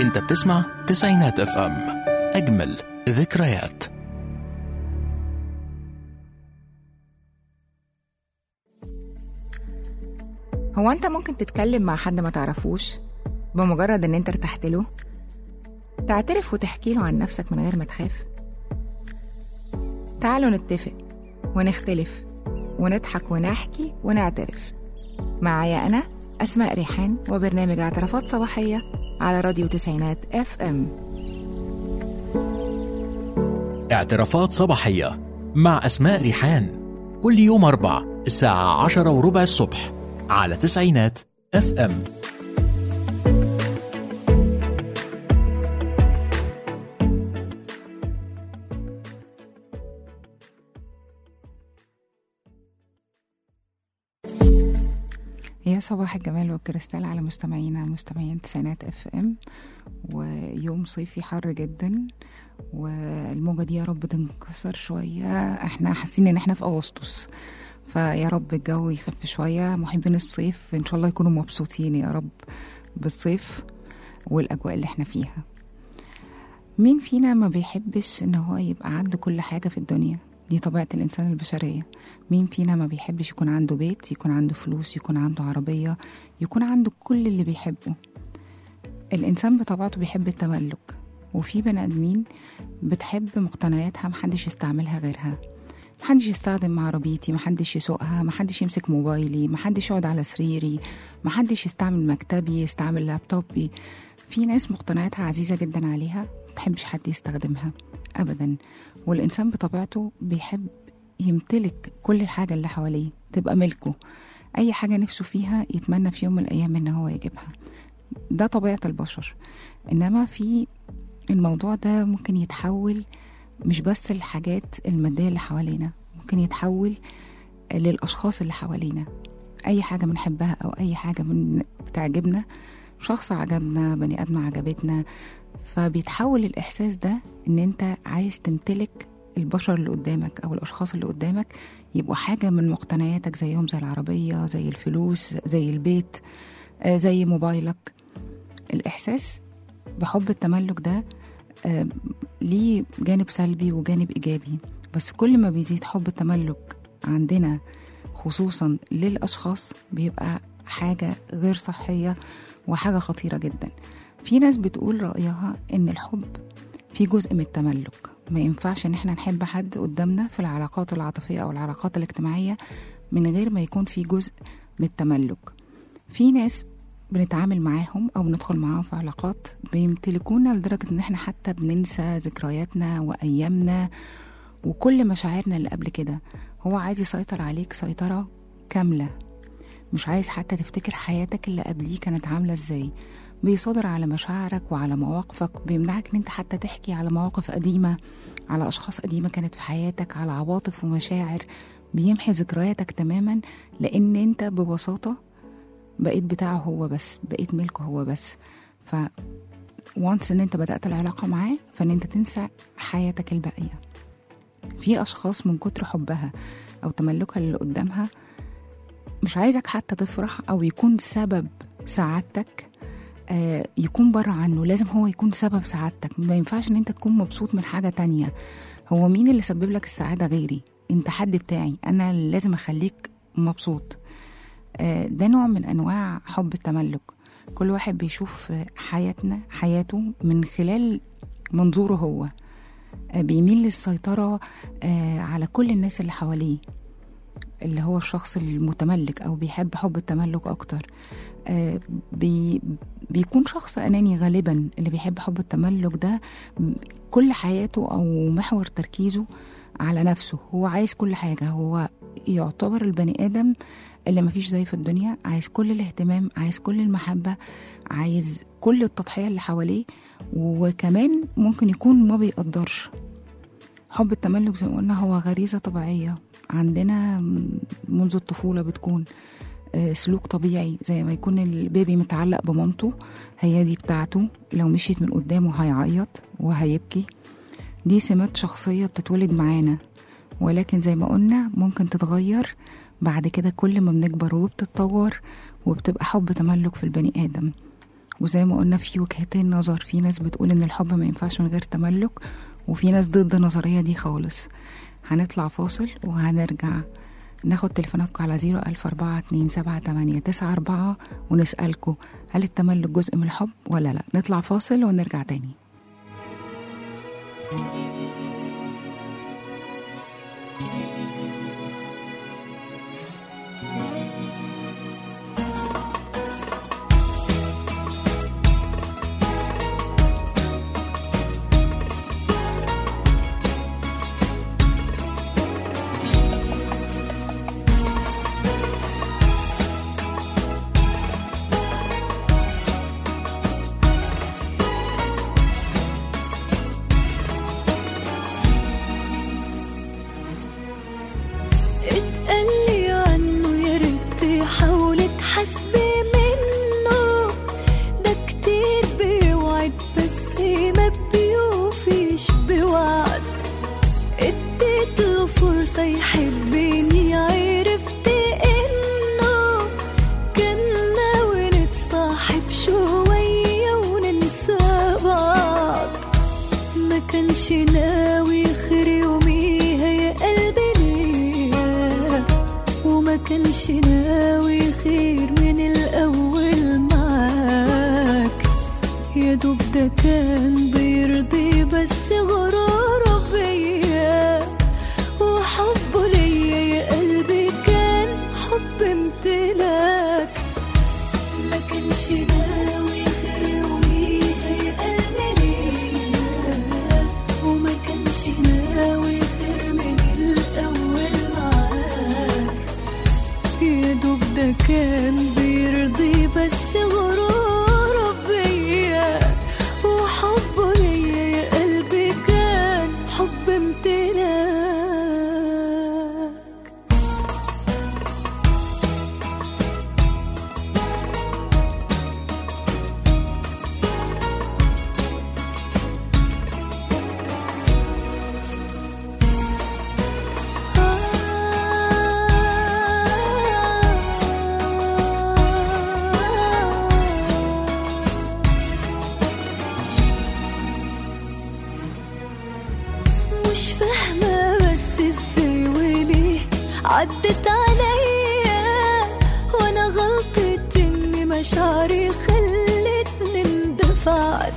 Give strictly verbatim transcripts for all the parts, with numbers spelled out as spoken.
انت بتسمع تسعينات اف ام، اجمل ذكريات. هو انت ممكن تتكلم مع حد ما تعرفوش بمجرد ان انت ارتحت له؟ تعترف وتحكي له عن نفسك من غير ما تخاف؟ تعالوا نتفق ونختلف ونضحك ونحكي ونعترف. معايا أنا أسماء ريحان وبرنامج اعترافات صباحية على راديو تسعينات اف ام. اعترافات صباحية مع أسماء ريحان، كل يوم أربع الساعة عشرة وربع الصبح على تسعينات اف ام. يا صباح الجمال والكريستال على مستمعينا مستمعين تسعينات اف ام. ويوم صيفي حر جدا، والموجة دي يا رب تنكسر شوية. احنا حاسين ان احنا في اغسطس، فيا رب الجو يخف شوية. محبين الصيف ان شاء الله يكونوا مبسوطين يا رب بالصيف والاجواء اللي احنا فيها. مين فينا ما بيحبش ان هو يبقى عنده كل حاجة في الدنيا؟ دي طبيعة الإنسان البشرية. مين فينا ما بيحبش يكون عنده بيت، يكون عنده فلوس، يكون عنده عربية، يكون عنده كل اللي بيحبه؟ الإنسان بطبيعته بيحب التملك، وفي بني آدمين بتحب مقتنياتها محدش يستعملها غيرها. محدش يستخدم عربيتي، محدش يسوقها، محدش يمسك موبايلي، محدش يقعد على سريري، محدش يستعمل مكتبي، يستعمل لابتوبي. في ناس مقتنياتها عزيزة جدا عليها متحبش حد يستخدمها أبدا. والإنسان بطبيعته بيحب يمتلك كل الحاجة اللي حواليه تبقى ملكه. أي حاجة نفسه فيها يتمنى في يوم من الأيام إن هو يجيبها. ده طبيعة البشر. إنما في الموضوع ده ممكن يتحول مش بس الحاجات المادية اللي حوالينا، ممكن يتحول للأشخاص اللي حوالينا. أي حاجة بنحبها أو أي حاجة من بتعجبنا، شخص عجبنا، بني آدم عجبتنا، فبيتحول الإحساس ده إن أنت عايز تمتلك البشر اللي قدامك أو الأشخاص اللي قدامك يبقوا حاجة من مقتنياتك، زيهم زي العربية، زي الفلوس، زي البيت، زي موبايلك. الإحساس بحب التملك ده ليه جانب سلبي وجانب إيجابي، بس كل ما بيزيد حب التملك عندنا خصوصا للأشخاص بيبقى حاجة غير صحية وحاجة خطيرة جدا. في ناس بتقول رأيها إن الحب في جزء من التملك. ما ينفعش إن احنا نحب حد قدامنا في العلاقات العاطفية أو العلاقات الاجتماعية من غير ما يكون في جزء من التملك. في ناس بنتعامل معاهم أو بندخل معاهم في علاقات بيمتلكونا لدرجة إن احنا حتى بننسى ذكرياتنا وأيامنا وكل مشاعرنا اللي قبل كده. هو عايز يسيطر عليك سيطرة كاملة، مش عايز حتى تفتكر حياتك اللي قبليه كانت عاملة ازاي. بيصادر على مشاعرك وعلى مواقفك، بيمنعك ان انت حتى تحكي على مواقف قديمة، على اشخاص قديمة كانت في حياتك، على عواطف ومشاعر. بيمحي ذكرياتك تماما، لان انت ببساطة بقيت بتاعه هو بس، بقيت ملكه هو بس. ف وانس ان انت بدأت العلاقة معاه فان انت تنسى حياتك الباقية. في اشخاص من كتر حبها او تملكها اللي قدامها مش عايزك حتى تفرح او يكون سبب سعادتك، آه يكون بره عنه. لازم هو يكون سبب سعادتك. ما ينفعش ان انت تكون مبسوط من حاجة تانية. هو مين اللي سبب لك السعادة غيري؟ انت حد بتاعي، انا اللي لازم اخليك مبسوط. آه ده نوع من انواع حب التملك. كل واحد بيشوف حياتنا حياته من خلال منظوره هو. آه بيميل للسيطرة آه على كل الناس اللي حواليه، اللي هو الشخص المتملك أو بيحب حب التملك أكتر. آه بي بيكون شخص أناني غالبا. اللي بيحب حب التملك ده كل حياته أو محور تركيزه على نفسه. هو عايز كل حاجة. هو يعتبر البني آدم اللي مفيش زي في الدنيا. عايز كل الاهتمام، عايز كل المحبة، عايز كل التضحية اللي حواليه، وكمان ممكن يكون ما بيقدرش. حب التملك زي ما قلنا هو غريزة طبيعية عندنا منذ الطفولة. بتكون سلوك طبيعي، زي ما يكون البيبي متعلق بمامته، هي دي بتاعته. لو مشيت من قدامه هيعيط وهيبكي. دي سمات شخصية بتتولد معانا، ولكن زي ما قلنا ممكن تتغير بعد كده كل ما بنكبر وبتتطور، وبتبقى حب تملك في البني آدم. وزي ما قلنا في وجهتين نظر، في ناس بتقول ان الحب ما ينفعش من غير تملك، وفي ناس ضد النظرية دي خالص. هنطلع فاصل وهنرجع ناخد تليفوناتكم على زيرو ألف أربعة اتنين سبعة تمانية تسعة أربعة ونسألكم هل التملك جزء من الحب ولا لا. نطلع فاصل ونرجع تاني. عدت عليا وانا غلطت اني مشاعري خلتني اندفعت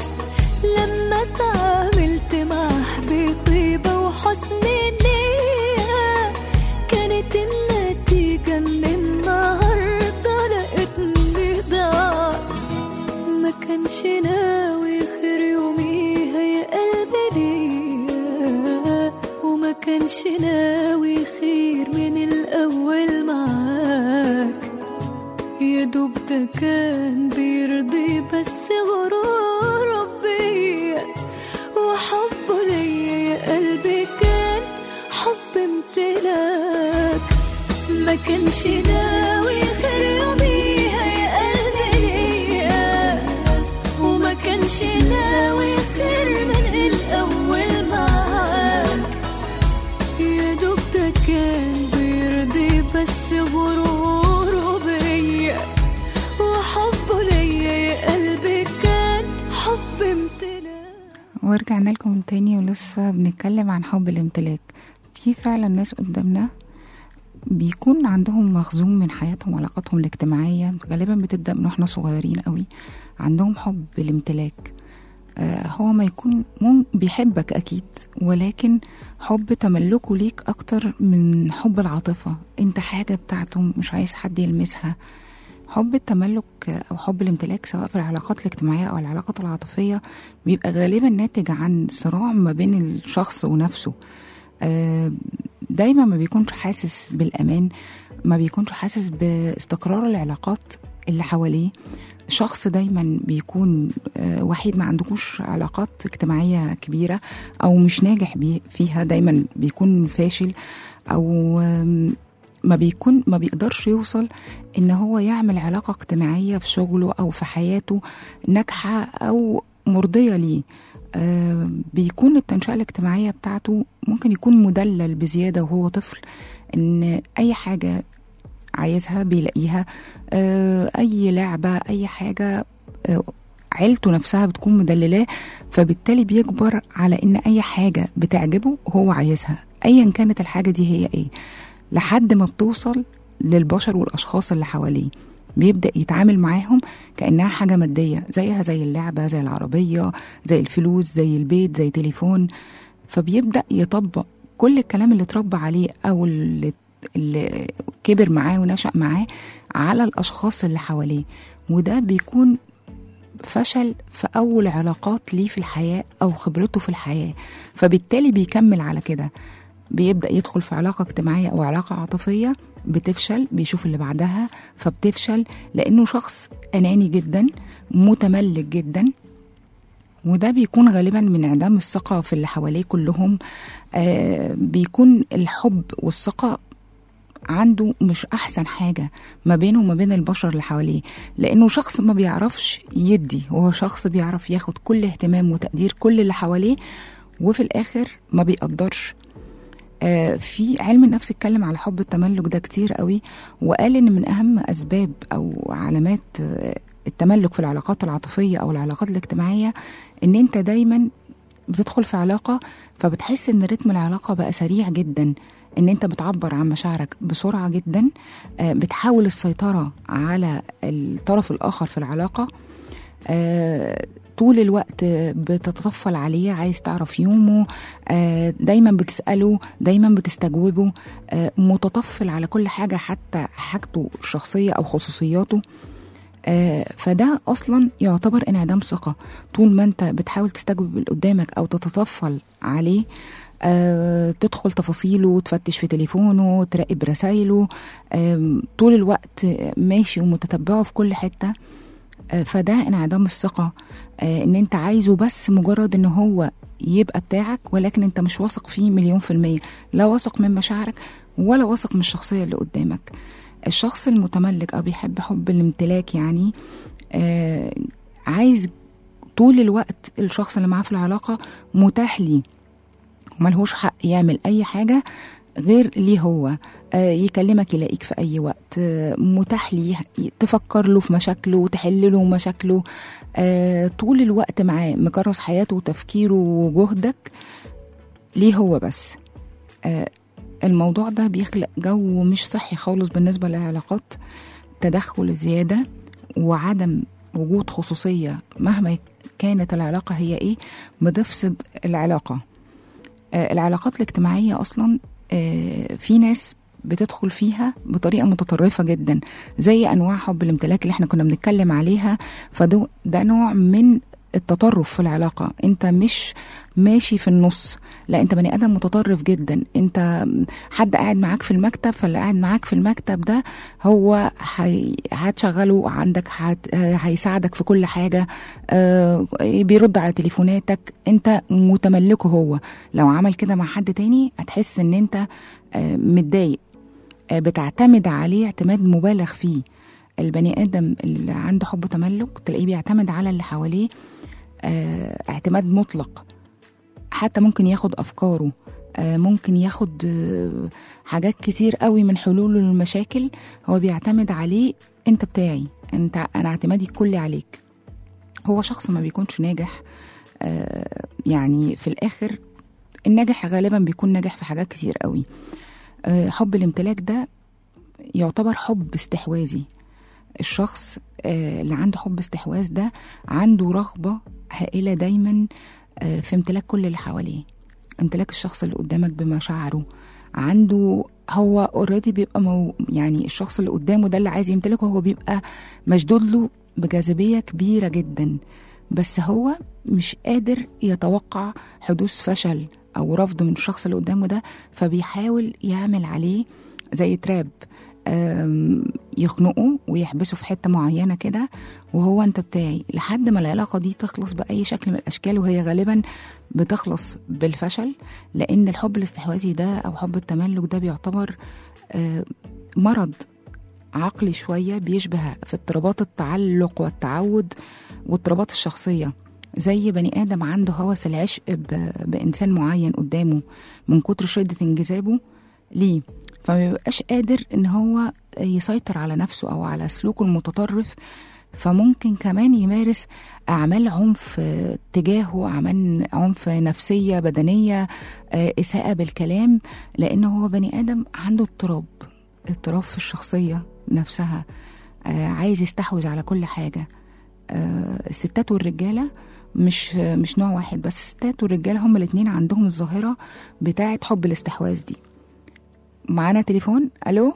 لما تعاملت معه بطيبة وحسن نية. كانت النتيجة ان النهاردة لقيتني ضاعت. ما كانش ناوي خير يوميها يا قلبي ليا، وما كانش ناوي خير من الأول معاك. يا دوب ده كان بيرضي بس غرور بيا، وحبه ليا يا قلبي كان حب امتلاك. ما كانش ناوي خير يوميها يا قلبي ليا، وما كانش ناوي خير من الأول معاك. يا دوب ده كان بيرضي بس غروره بيا، وحبه ليا يا قلبي كان حب امتلاك. ورجعنا لكم تاني ولسه بنتكلم عن حب الامتلاك. في فعلا ناس قدامنا بيكون عندهم مخزون من حياتهم وعلاقاتهم الاجتماعية، غالبا بتبدأ من واحنا صغيرين قوي، عندهم حب الامتلاك. آه هو ما يكون مم بيحبك أكيد، ولكن حب تملكه ليك أكتر من حب العاطفة. انت حاجة بتاعته مش عايز حد يلمسها. حب التملك أو حب الامتلاك سواء في العلاقات الاجتماعية أو العلاقات العاطفية بيبقى غالبا ناتج عن صراع ما بين الشخص ونفسه. آه دايما ما بيكونش حاسس بالأمان، ما بيكونش حاسس باستقرار العلاقات اللي حواليه. شخص دايما بيكون وحيد، ما عندكوش علاقات اجتماعية كبيرة أو مش ناجح فيها، دايما بيكون فاشل، أو ما بيكون ما بيقدرش يوصل إن هو يعمل علاقة اجتماعية في شغله أو في حياته ناجحة أو مرضية ليه. آه بيكون التنشئة الاجتماعية بتاعته ممكن يكون مدلل بزيادة وهو طفل، إن أي حاجة عايزها بيلاقيها، آه أي لعبة أي حاجة عيلته نفسها بتكون مدللاه، فبالتالي بيكبر على ان اي حاجة بتعجبه هو عايزها ايا كانت الحاجة دي هي ايه، لحد ما بتوصل للبشر والاشخاص اللي حواليه بيبدأ يتعامل معاهم كأنها حاجة مادية، زيها زي اللعبة، زي العربية، زي الفلوس، زي البيت، زي تليفون. فبيبدأ يطبق كل الكلام اللي اتربى عليه أو اللي, اللي كبر معاه ونشأ معاه على الأشخاص اللي حواليه، وده بيكون فشل في أول علاقات ليه في الحياة أو خبرته في الحياة. فبالتالي بيكمل على كده، بيبدأ يدخل في علاقة اجتماعية أو علاقة عاطفية بتفشل، بيشوف اللي بعدها فبتفشل، لأنه شخص أناني جدا متملك جدا. وده بيكون غالبا من انعدام الثقة في اللي حواليه كلهم. آه بيكون الحب والثقة عنده مش أحسن حاجة ما بينه وما بين البشر اللي حواليه، لأنه شخص ما بيعرفش يدي، هو شخص بيعرف ياخد كل اهتمام وتقدير كل اللي حواليه، وفي الآخر ما بيقدرش. آه في علم النفس اتكلم على حب التملك ده كتير قوي، وقال ان من اهم اسباب او علامات آه التملك في العلاقات العاطفية او العلاقات الاجتماعية ان انت دايما بتدخل في علاقة فبتحس ان رتم العلاقة بقى سريع جدا، ان انت بتعبر عن مشاعرك بسرعة جدا، آه بتحاول السيطرة على الطرف الاخر في العلاقة، آه طول الوقت بتتطفل عليه، عايز تعرف يومه، دايما بتسأله، دايما بتستجوبه، متطفل على كل حاجة حتى حاجته الشخصية أو خصوصياته. فده أصلا يعتبر انعدام ثقة. طول ما انت بتحاول تستجوب اللي قدامك أو تتطفل عليه، تدخل تفاصيله وتفتش في تليفونه، تراقب رسايله، طول الوقت ماشي ومتتبعه في كل حتة، فده انعدام الثقة. ان انت عايزه بس مجرد ان هو يبقى بتاعك، ولكن انت مش واثق فيه مليون في المية، لا واثق من مشاعرك ولا واثق من الشخصية اللي قدامك. الشخص المتملك او بيحب حب الامتلاك يعني آه عايز طول الوقت الشخص اللي معاه في العلاقة متاح ليه، وملهوش حق يعمل اي حاجة غير ليه هو. آه يكلمك يلاقيك في أي وقت، آه متاح ليه، تفكر له في مشاكله وتحل له مشاكله، آه طول الوقت معاه، مكرس حياته وتفكيره وجهدك ليه هو بس. آه الموضوع ده بيخلق جو مش صحي خالص بالنسبة للعلاقات، تدخل زيادة وعدم وجود خصوصية مهما كانت العلاقة هي ايه، بتفسد العلاقة. آه العلاقات الاجتماعية أصلا آه في ناس بتدخل فيها بطريقة متطرفة جدا، زي أنواع حب الامتلاك اللي احنا كنا بنتكلم عليها. فده ده نوع من التطرف في العلاقة، انت مش ماشي في النص، لا انت بني ادم متطرف جدا. انت حد قاعد معاك في المكتب، فاللي قاعد معاك في المكتب ده هو هي... هتشغله عندك، هت... هيساعدك في كل حاجة، آه... بيرد على تليفوناتك، انت متملكه. هو لو عمل كده مع حد تاني هتحس ان انت آه... متضايق، آه... بتعتمد عليه اعتماد مبالغ فيه. البني ادم اللي عنده حب تملك تلاقيه بيعتمد على اللي حواليه آه... اعتماد مطلق، حتى ممكن ياخد أفكاره، ممكن ياخد حاجات كتير قوي من حلوله للمشاكل، هو بيعتمد عليه، انت بتاعي، انت انا اعتمادي الكلي عليك. هو شخص ما بيكونش ناجح، يعني في الآخر الناجح غالبا بيكون ناجح في حاجات كتير قوي. حب الامتلاك ده يعتبر حب استحواذي. الشخص اللي عنده حب استحواذ ده عنده رغبة هائلة دايما في امتلاك كل اللي حواليه، امتلاك الشخص اللي قدامك بمشاعره. عنده هو اوريدي بيبقى مو يعني الشخص اللي قدامه ده اللي عايز يمتلكه هو بيبقى مشدود له بجاذبية كبيرة جدا، بس هو مش قادر يتوقع حدوث فشل أو رفض من الشخص اللي قدامه ده، فبيحاول يعمل عليه زي تراب، يخنقه ويحبسه في حتة معينة كده، وهو انت بتاعي، لحد ما العلاقة دي تخلص بأي شكل من الأشكال، وهي غالبا بتخلص بالفشل. لأن الحب الاستحواذي ده أو حب التملك ده بيعتبر مرض عقلي شوية، بيشبه في اضطرابات التعلق والتعود واضطرابات الشخصية، زي بني آدم عنده هوس العشق بإنسان معين قدامه من كتر شدة انجذابه ليه، فما بيبقاش قادر ان هو يسيطر على نفسه او على سلوكه المتطرف، فممكن كمان يمارس أعمال عنف تجاهه، أعمال عنف نفسية بدنية، إساءة بالكلام، لأنه هو بني آدم عنده اضطراب اضطراب في الشخصية نفسها، عايز يستحوذ على كل حاجة. الستات والرجالة مش مش نوع واحد، بس الستات والرجالة هم الاتنين عندهم الظاهرة بتاعة حب الاستحواذ دي. معانا تليفون. ألو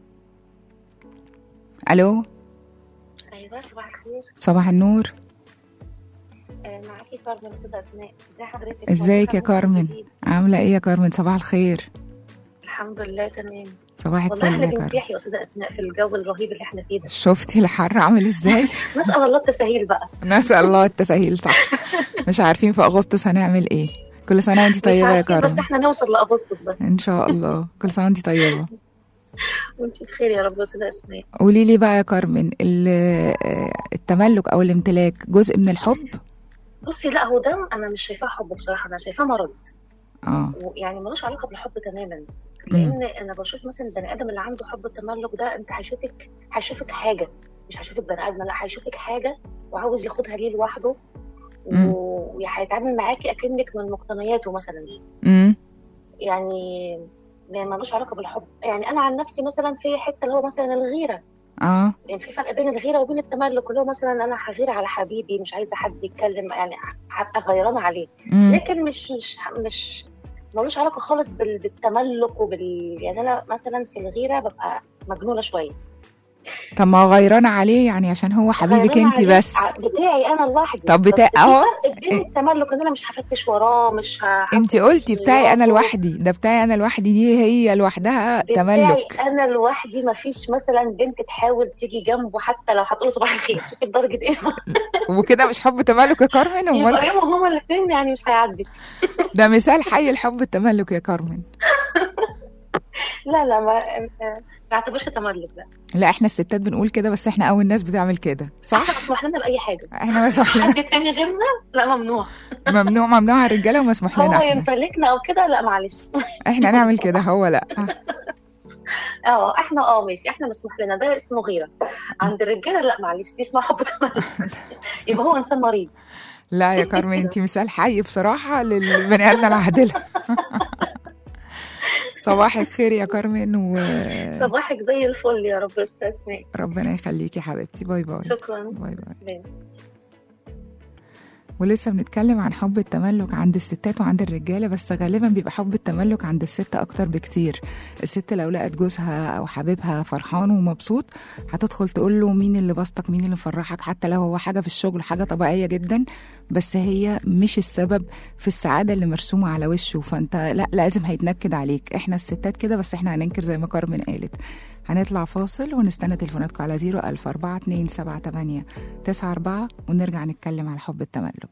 ألو. ايوه صباح الخير. صباح النور. آه معاكي كارمن استاذه اسماء. ازي حضرتك؟ ازيك يا كارمن؟ عامله ايه يا كارمن؟ صباح الخير. الحمد لله تمام. صباحك والله احنا كله يا بنسيح يا استاذه اسماء في الجو الرهيب اللي احنا فيه ده. شفتي الحر عامل ازاي؟ نسال الله التسهيل بقى. نسال الله التسهيل صح. مش عارفين في اغسطس هنعمل ايه. كل سنه وانت طيبه يا كارمن. بس احنا نوصل لاغسطس بس ان شاء الله. كل سنه وانت طيبه. وانت بخير يا رب يا استاذه اسماء. قولي لي بقى يا كارمن، التملك او الامتلاك جزء من الحب؟ بصي لا، هو ده انا مش شايفاه حب بصراحه، انا شايفاه مرض. اه يعني ملوش علاقه بالحب تماما. لان انا بشوف مثلا البني ادم اللي عنده حب التملك ده، انت هيشوفك هيشوفك حاجه، مش هيشوفك بني ادم، لا هيشوفك حاجه وعاوز ياخدها ليه لوحده، وهيتعامل معاكي اكنك من مقتنياته مثلا. امم يعني يعني ملوش علاقه بالحب. يعني انا عن نفسي مثلا في حته اللي هو مثلا الغيره. اه يعني في فرق بين الغيره وبين التملك، اللي هو مثلا انا هغير على حبيبي، مش عايزه حد يتكلم، يعني حتى غيرانه عليه. مم. لكن مش مش مش ملوش علاقه خالص بالتملك وبال يعني انا مثلا في الغيره ببقى مجنونه شويه. طب ما غيرانه عليه يعني عشان هو حبيبك انت بس بتاعي انا لوحدي. طب بتاعي اهو بين التملك ان انا مش هفتش وراه، مش انت قلتي بتاعي انا لوحدي، ده بتاعي انا لوحدي دي هي لوحدها تملك. بتاعي انا لوحدي، ما فيش مثلا بنت تحاول تيجي جنبه حتى لو هتقول صباح الخير. شوفي لدرجه ايه. وكده مش حب تملك يا كارمن؟ امال هما الاثنين يعني مش هيعدي. ده مثال حي الحب التملك يا كارمن. لا لا ما ما اعتبرش تملك. لا لا احنا الستات بنقول كده، بس احنا اول ناس بتعمل كده صح؟ احنا مسموح لنا باي حاجه. احنا مسموح لنا حد تاني غيرنا لا ممنوع. ممنوع ممنوع على الرجاله ومسموح لنا هو يمتلكنا او كده لا معلش. احنا نعمل كده هو لا. اه احنا اه ماشي، احنا مسموح لنا، ده اسمه غيره. عند الرجاله لا معلش، دي اسمها حب تملك. يبقى هو انسان مريض. لا يا كارمن انت مثال حي بصراحه للبني ادم العادله. صباحك خير يا كارمن. و صباحك زي الفل يا رب استاذ اسماء. ربنا يخليكي يا حبيبتي. باي باي. شكرا. باي باي. ولسه بنتكلم عن حب التملك عند الستات وعند الرجاله، بس غالبا بيبقى حب التملك عند الست اكتر بكتير. الست لو لقت جوزها او حبيبها فرحان ومبسوط هتدخل تقول له مين اللي بسطك، مين اللي مفرحك، حتى لو هو حاجه في الشغل، حاجه طبيعيه جدا، بس هي مش السبب في السعاده اللي مرسومه على وشه، فانت لا لازم هيتنكد عليك. احنا الستات كده، بس احنا هننكر زي ما كارمن قالت. هنطلع فاصل ونستنى تليفوناتكم على زيرو ألف أربعة اتنين سبعة تمانية تسعة أربعة ونرجع نتكلم على حب التملك.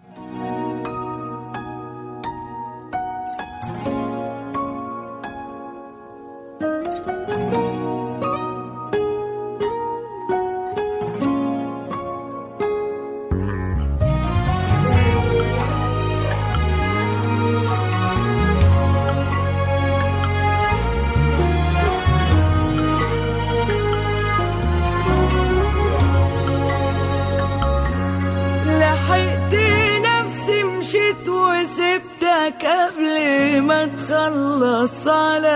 قبل ما تخلص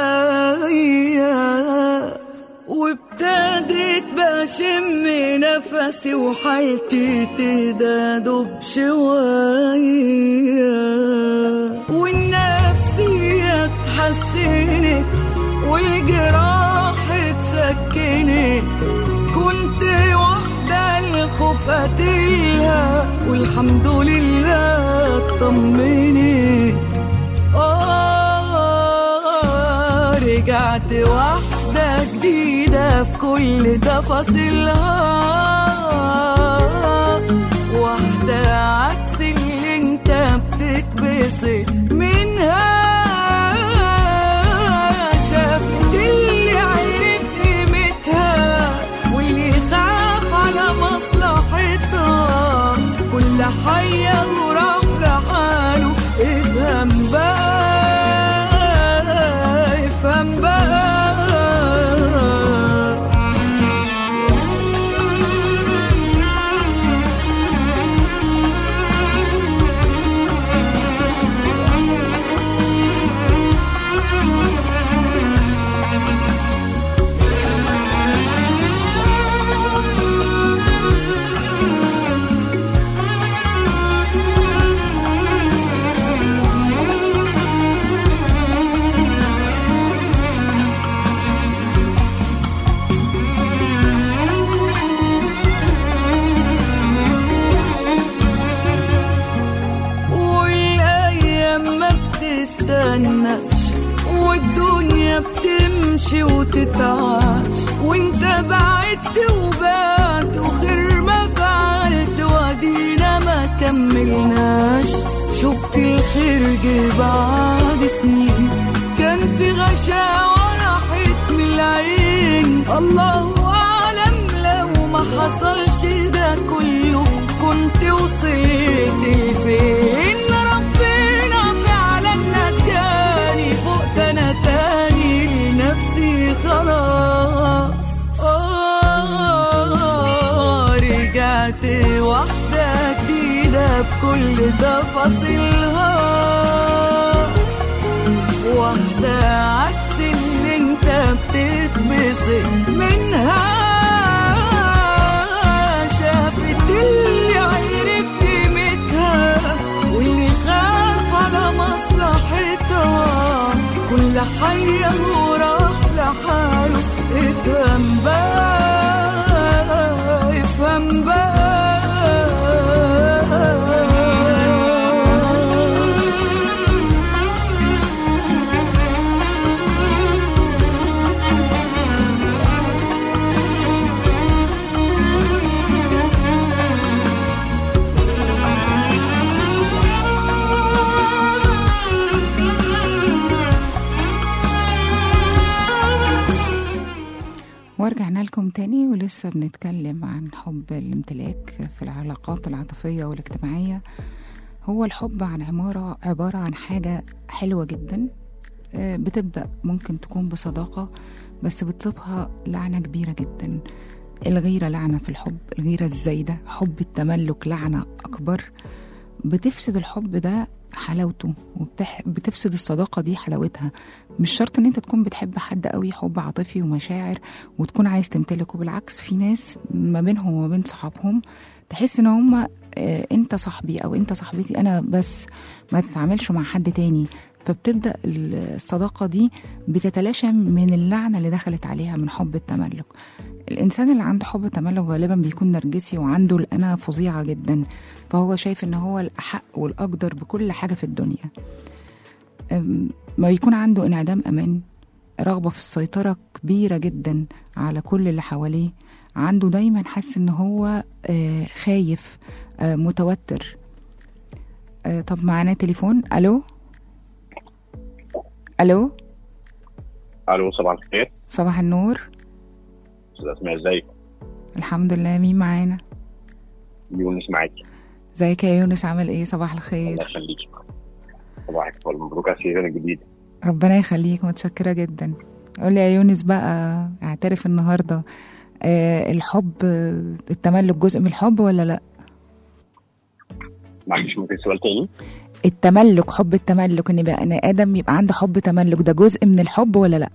عليا وابتديت بشم نفسي وحالتي تهدى بشوية والنفسية اتحسنت والجراح اتسكنت. كنت واحدة الخوف قتلها والحمد لله اطمنت. آه رجعت واحدة جديدة في كل تفاصيلها، واحدة عكس اللي انت بتتبسط منها. شافت اللي عرف قيمتها واللي خاف على مصلحتها، كل حية وراح لحاله. افهم بقى افهم بقى تمشي وتتعاش، وانت بعدت وبات وخير ما فعلت وادينا ما كملناش. شفت الخير جه بعد سنين، كان في غشاوة راحت من العين. الله أعلم لو ما حصلش ده كله كنت وصلت لفين. ربنا فعلا نجاني، فوقت أنا تاني لنفسي خلاص. آه رجعت واحدة جديدة بكل تفاصيلها، واحدة عكس اللي انت بتتبسط منها. شافت اللي عرف قيمتها، واللي خاف على مصلحتها. كل حي وراح لحاله، افهم بقى افهم بقى. ورجعنا لكم تاني ولسه بنتكلم عن حب الامتلاك في العلاقات العاطفية والاجتماعية. هو الحب عن عمارة عبارة عن حاجة حلوة جدا، بتبدأ ممكن تكون بصداقة بس بتصيبها لعنة كبيرة جدا. الغيرة لعنة في الحب، الغيرة الزايدة، حب التملك لعنة أكبر، بتفسد الحب ده حلاوته، وبتفسد الصداقة دي حلاوتها. مش شرط ان انت تكون بتحب حد قوي حب عاطفي ومشاعر وتكون عايز تمتلكه، بالعكس في ناس ما بينهم وما بين صحابهم تحس ان هم اه انت صاحبي او انت صاحبتي انا بس، ما تتعاملش مع حد تاني. فبتبدأ الصداقة دي بتتلاشى من اللعنة اللي دخلت عليها من حب التملك. الإنسان اللي عنده حب التملك غالبا بيكون نرجسي وعنده الأنا فظيعة جدا، فهو شايف إن هو الأحق والأقدر بكل حاجة في الدنيا. ما يكون عنده انعدام أمان، رغبة في السيطرة كبيرة جدا على كل اللي حواليه، عنده دايما حس إن هو خايف متوتر. طب معانا تليفون. ألو ألو الو صباح الخير. صباح النور. استاذ اسماء ازيك؟ الحمد لله. مين معانا؟ يونس معاكي. ازيك يا يونس، عامل ايه؟ صباح الخير. الله يخليكي. صباحك الفل، مبروك على السيزون الجديد. ربنا يخليك، متشكرة جدا. قول لي يا يونس بقى، اعترف النهارده آه الحب التملك جزء من الحب ولا لا؟ معلش ممكن سؤال تاني؟ التملك، حب التملك، ان بقى ان ادم يبقى عنده حب تملك، ده جزء من الحب ولا لا؟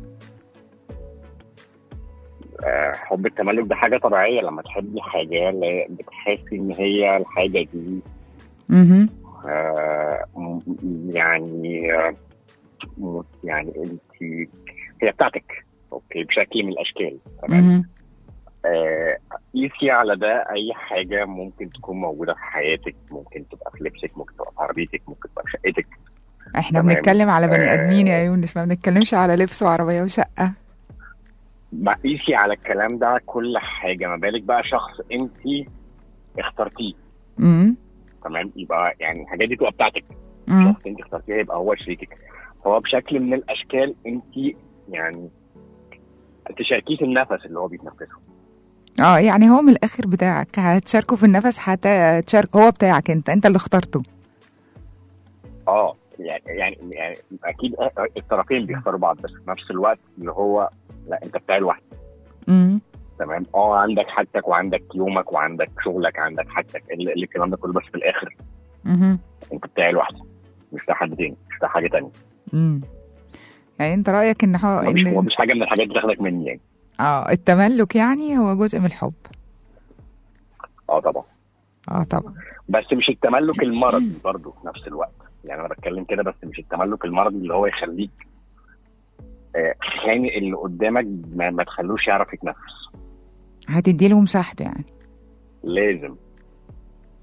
آه حب التملك ده حاجه طبيعيه، لما تحبي حاجه بتحسي ان هي الحاجه دي اها آه يعني آه يعني انت هي بتاعتك اوكي بشكل من الاشكال. تمام. قيسي آه على ده اي حاجه ممكن تكون موجوده في حياتك، ممكن تبقى في لبسك، ممكن تبقى في عربيتك، ممكن تبقى في شقتك. احنا بنتكلم على بني ادمين يا يونس، ما بنتكلمش على لبس وعربيه وشقه. ما قيسي على الكلام ده كل حاجه، ما بالك بقى شخص انت اخترتيه. امم تمام. يبقى يعني الحاجات دي تبقى بتاعتك. مم. شخص انت اخترتيه يبقى هو شريكك، هو بشكل من الاشكال انت يعني تشاركيه في النفس اللي هو بيتنفسه. اه يعني هو من الاخر بتاعك، هتشاركه في النفس، هتشارك، هو بتاعك انت انت اللي اخترته. اه يعني يعني يعني اكيد الطرفين بيختاروا بعض، بس في نفس الوقت اللي هو لا انت بتاعي لوحدك. امم تمام. اه عندك حاجتك وعندك يومك وعندك شغلك، عندك حاجتك، اللي الكلام ده كله، بس في الاخر امم انت بتاعي لوحدك، مش بتاع حد تاني، مش بتاع حاجه تانيه. امم يعني انت رايك ان هو مش إن... مش حاجه من الحاجات اللي تاخدك مني يعني. اه التملك يعني هو جزء من الحب. اه طبعا. اه طبعا. بس مش التملك المرضي برضه في نفس الوقت، يعني انا بتكلم كده، بس مش التملك المرضي اللي هو يخليك آه خانق اللي قدامك، ما, ما تخلوش يعرف يتنفس. هتدي له مساحته يعني. لازم.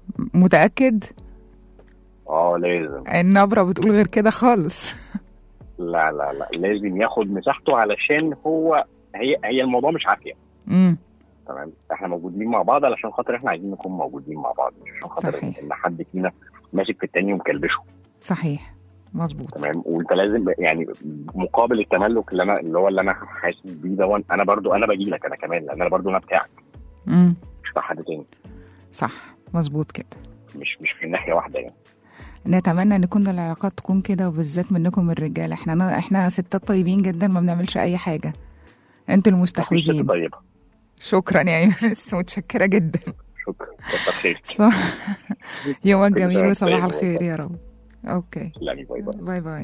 متأكد؟ اه لازم. النبرة بتقول غير كده خالص. لا لا لا لازم ياخد مساحته، علشان هو هي هي الموضوع مش عافيه. امم تمام، احنا موجودين مع بعض علشان خاطر احنا عايزين نكون موجودين مع بعض، مش عشان خاطر صحيح. ان حد فينا ماسك في التاني ومكلبشه. صحيح مظبوط. تمام، وانت لازم يعني مقابل التملك اللي انا اللي هو اللي انا حاسس بيه ده، انا برضو انا باجي لك انا كمان، لان انا برضو انا بتاعك امم مش بتاع حد تاني. صح مظبوط كده. مش مش في ناحيه واحده يعني. نتمنى ان كل العلاقات تكون كده، وبالذات منكم الرجاله. احنا احنا ستات طيبين جدا، ما بنعملش اي حاجه، انتوا المستحوذين. طيبه. شكرا يا يونس، متشكره جدا. شكرا، كتر خيرك. يومك جميل وصباح الخير يا رب. اوكي، باي باي. باي باي.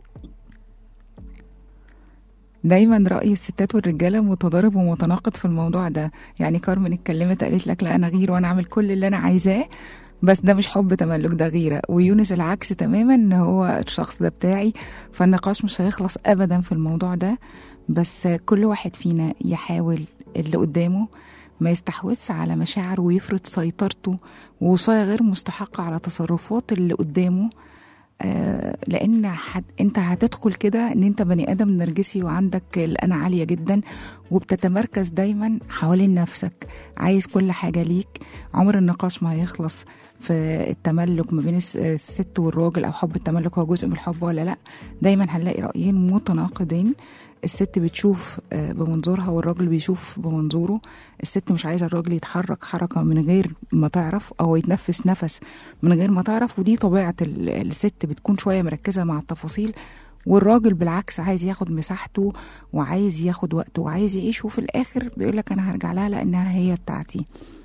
دايما رأي الستات والرجالة متضارب ومتناقض في الموضوع ده. يعني كارمن اتكلمت قالت لك لا انا غير وانا اعمل كل اللي انا عايزاه، بس ده مش حب تملك، ده غيرة. ويونس العكس تماما، ان هو الشخص ده بتاعي. فالنقاش مش هيخلص ابدا في الموضوع ده، بس كل واحد فينا يحاول اللي قدامه ما يستحوذش على مشاعره ويفرض سيطرته ووصاية غير مستحقة على تصرفات اللي قدامه. آه لان حد انت هتدخل كده ان انت بني ادم نرجسي وعندك الانا عاليه جدا، وبتتمركز دايما حوالين نفسك، عايز كل حاجه ليك. عمر النقاش ما هيخلص في التملك ما بين الست والراجل، او حب التملك هو جزء من الحب ولا لا. دايما هنلاقي رايين متناقضين، الست بتشوف بمنظورها والراجل بيشوف بمنظوره. الست مش عايزه الراجل يتحرك حركه من غير ما تعرف، او يتنفس نفس من غير ما تعرف، ودي طبيعه الست، بتكون شويه مركزه مع التفاصيل. والراجل بالعكس عايز ياخد مساحته وعايز ياخد وقته وعايز يعيش، وفي الاخر بيقولك انا هرجع لها لانها هي بتاعتي.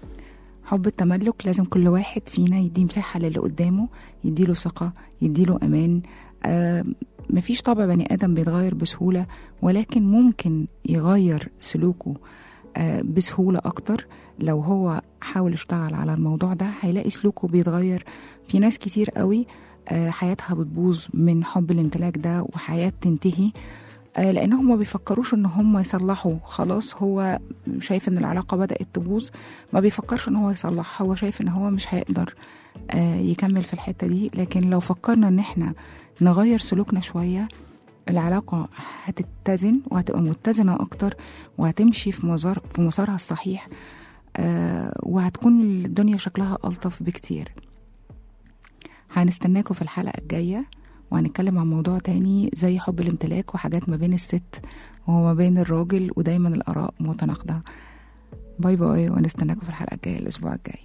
حب التملك لازم كل واحد فينا يدي مساحه للي قدامه، يديله ثقه، يديله امان. آه مفيش طبع بني آدم بيتغير بسهولة، ولكن ممكن يغير سلوكه آه بسهولة أكتر. لو هو حاول يشتغل على الموضوع ده هيلاقي سلوكه بيتغير. في ناس كتير قوي آه حياتها بتبوظ من حب الامتلاك ده، وحياة بتنتهي آه لأنهم ما بيفكروش إن هم يصلحوا. خلاص هو شايف إن العلاقة بدأت تبوظ، ما بيفكرش إن هو يصلح، هو شايف إن هو مش هيقدر آه يكمل في الحتة دي. لكن لو فكرنا إن إحنا نغير سلوكنا شوية، العلاقة هتتزن وهتبقى متزنة أكتر، وهتمشي في مسار في مسارها الصحيح، آه وهتكون الدنيا شكلها ألطف بكتير. هنستناكم في الحلقة الجاية، وهنتكلم عن موضوع تاني زي حب الامتلاك وحاجات ما بين الست وما بين الراجل، ودايما الآراء متناقضة. باي باي، ونستناكم في الحلقة الجاية الأسبوع الجاي.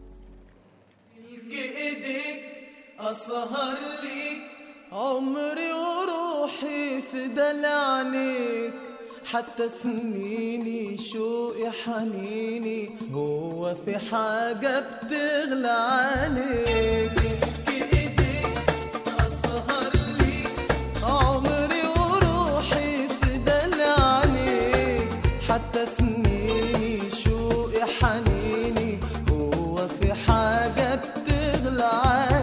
أسهر ليك عمري وروحي في دلعنيك، حتى سنيني شوقي حنيني، هو في حاجة بتغلى عليك. إيديك أسهر ليك عمري وروحي في دلعنيك، حتى سنيني شوقي حنيني، هو في حاجة بتغلى عليك.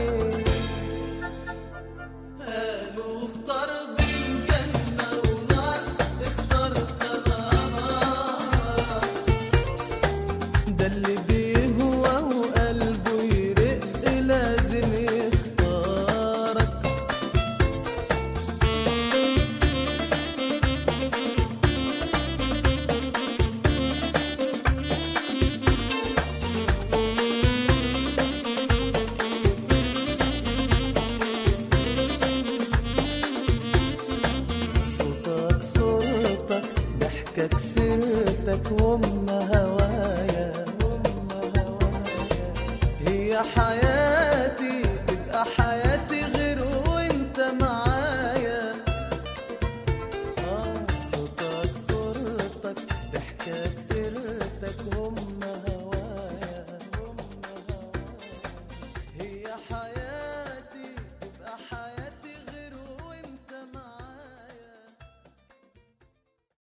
سيرتك وام هوايا، هي حياتي تبقى حياتي غير وانت معايا. آه صوتك صورتك ضحكك سيرتك وام هوايا، هي حياتي.